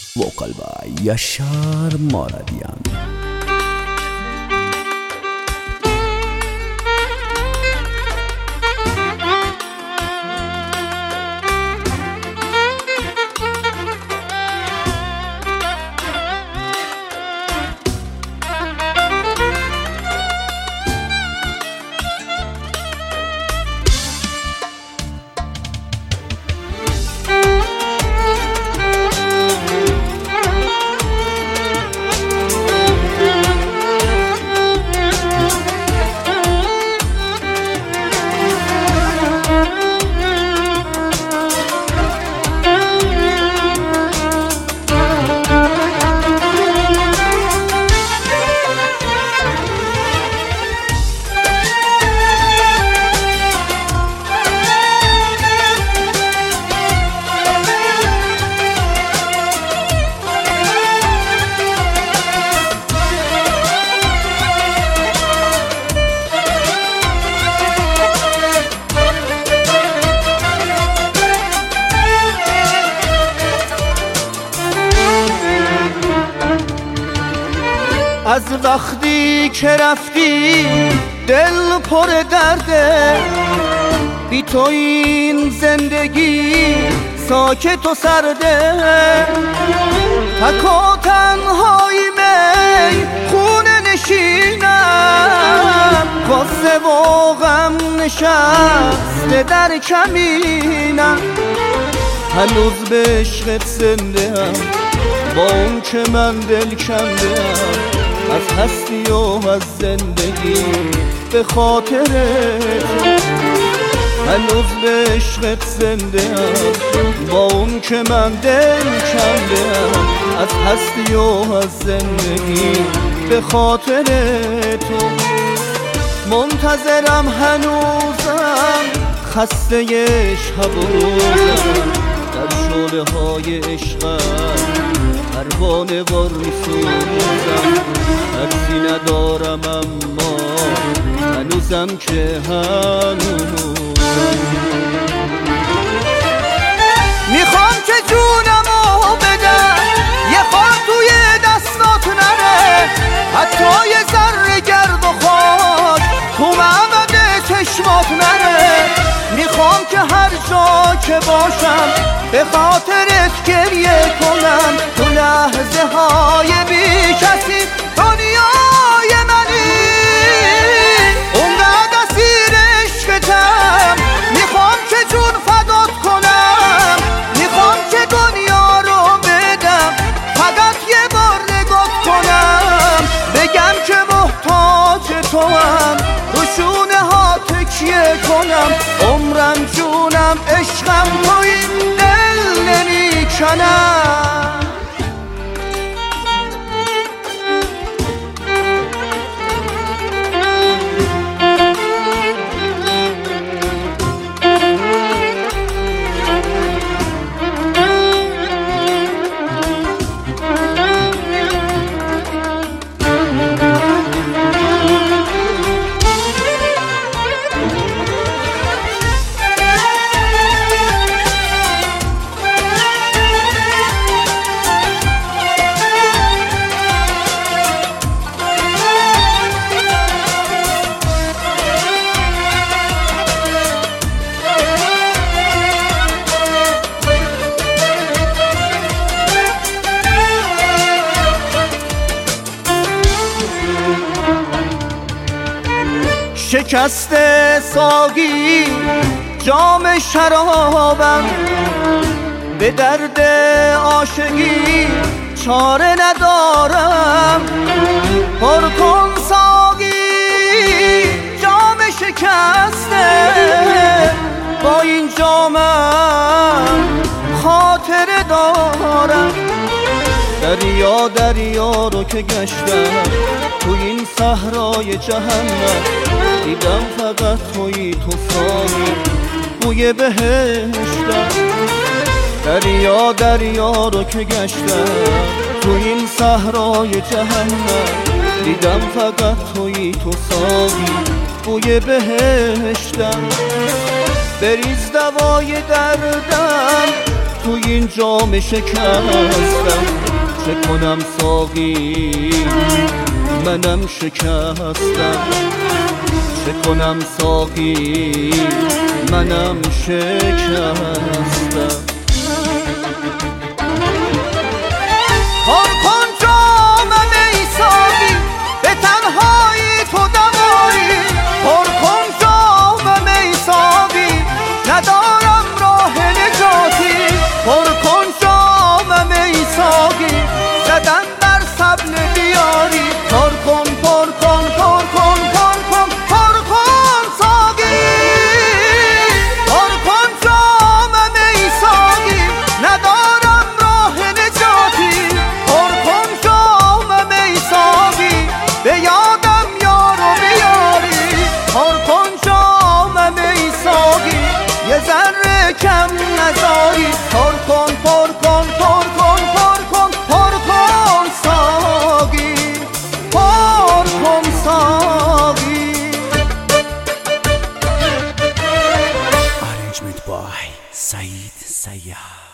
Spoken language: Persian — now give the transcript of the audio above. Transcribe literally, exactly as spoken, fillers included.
Vocal by Yaşar Maradian. از وقتی که رفتی دل پر درده، بی تو این زندگی ساکت و سرده. تک و تنهایی می خونه نشینم، غصه و غم نشسته در کمینم. هنوز به عشقت زنده ام، با اون که من دل کنده ام. از هستی و از زندگی به خاطر تو، هنوز به عشقت زنده ام، با اون که من دل کنده ام. از هستی و از زندگی به خاطر تو منتظرم، هنوزم خسته شب و روزم. در شعله های عشقم پروانه وار میسوزم. عکسی ندارم اما هنوزم که هنوزم. میخوام که جونمو بدم، یه خار توی دستات نره، حتی یه ذره گرد و خاک تو معبد چشمات نره. میخوام که هر جا که باشم به خاطرت گریه کنم. تو لحظه های بی کسی دنیای منی، اونقدر اسیر عشقتم. میخوام که جون فدات کنم، میخوام که دنیا رو بدم، فقط یه بار نگات کنم. بگم که محتاج تو هم، رو شونه ها تکیه کنم. عمرم جونم عشقم توی دل نمی کنم. شکست ساقی جام شرابم، به درد عاشقی چاره ندارم. پر کن ساقی جام شکسته، با این جامم خاطره دارم. دریا دریا رو که گشتم، تو این صحرای جهنم دیدم فقط تویی تو ساقی، بوی بهشتم. دریا دریا رو که گشتم، تو این صحرای جهنم دیدم فقط تویی تو ساقی، بوی بهشتم. بریز دوای دردم، تو این جام شکستم. چه کنم ساقی منم شکستم، چه کنم ساقی منم شکستم. پر کن جام می ساقی به تنهایی تو دمایی، پر کن جام می ساقی ندارم راه نجاتی، پر کن جام می ساقی زدن بر سبل بیاری، پر کن پر کن پر کن پر کن پر کن ساقی، پر کن جام می ساقی ندارم راه نجاتی، پر کن جام می ساقی به یادم یارو بیاری، پر کن جام می ساقی یه ذره کم نذاری، پر کن پر کن پر کن پر کن پر کن ساقی، پر کن ساقی. Arrangement by Saeed Sayyad.